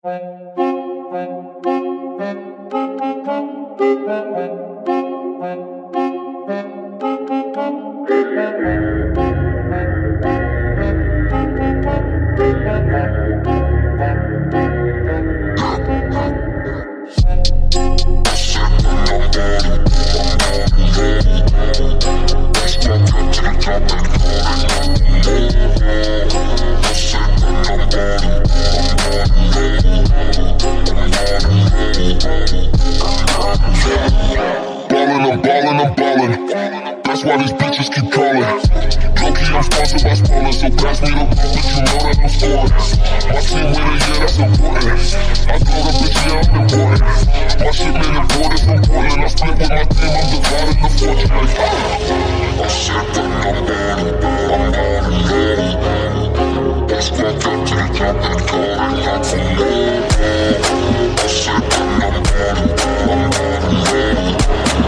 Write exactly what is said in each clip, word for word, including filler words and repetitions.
That's why these bitches keep calling. Low-key, I'm sponsored by Spalding, so pass me the ball, but you know that I'm scoring. My team winning, yeah, that's important. I throw the bitch, yeah, I'm important. My shit made imported from Portland. I split with my team, I'm dividing the fortune like, oh. I said that I'm ballin', I'm ballin', yeah. That's why I got to the top and calling out for more. I said that I'm ballin', I'm ballin', yeah.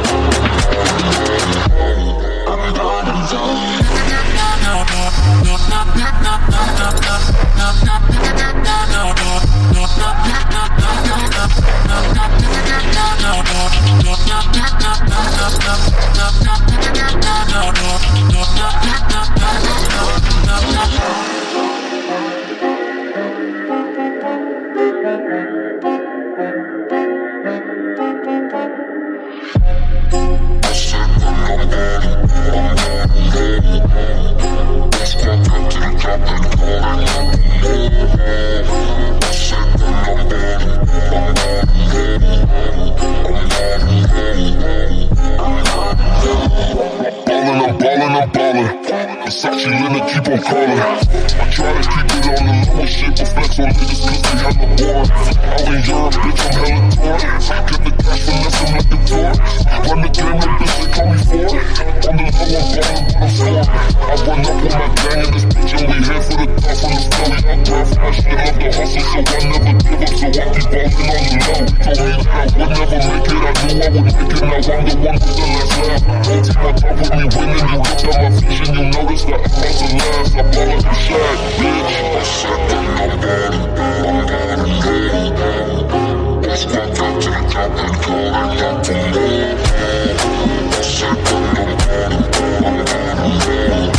It's actually Linda, keep on calling. I try to keep it on the low shit, but flex on niggas cause they hella bored. Out in Europe, bitch, I'm hella torn. Get the cash, finesse them like a tour. Run the game, like bitch, they call me Ford. On the low, I'm ballin', but I'm scoring. I run up on my gang in this bitch, and we head for the top from the flow. I grind for my shit, love the hustle, so I never give up, so I keep ballin' on the low. Told me that I would never make it, I knew I would make it, now I'm the one with the last laugh. Whole team on top with me winning, you looked at my vision, you noticed that I'm about to last. I ball like a shag, bitch. I said that I'm ballin', I'm ballin', yeah. That's why I got to the top and calling out for more. I said that I'm ballin', I'm ballin', yeah.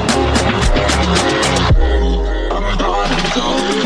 I'm ballin',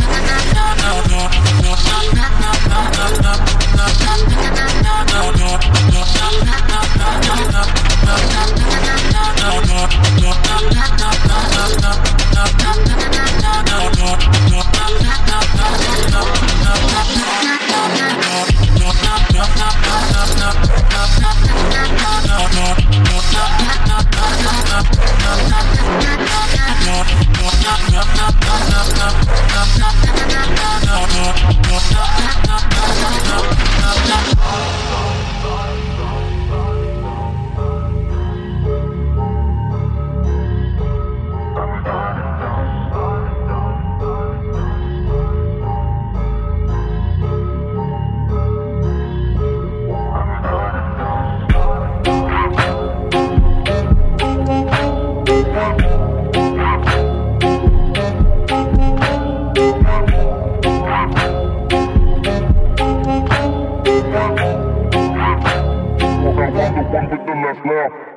one with the left left.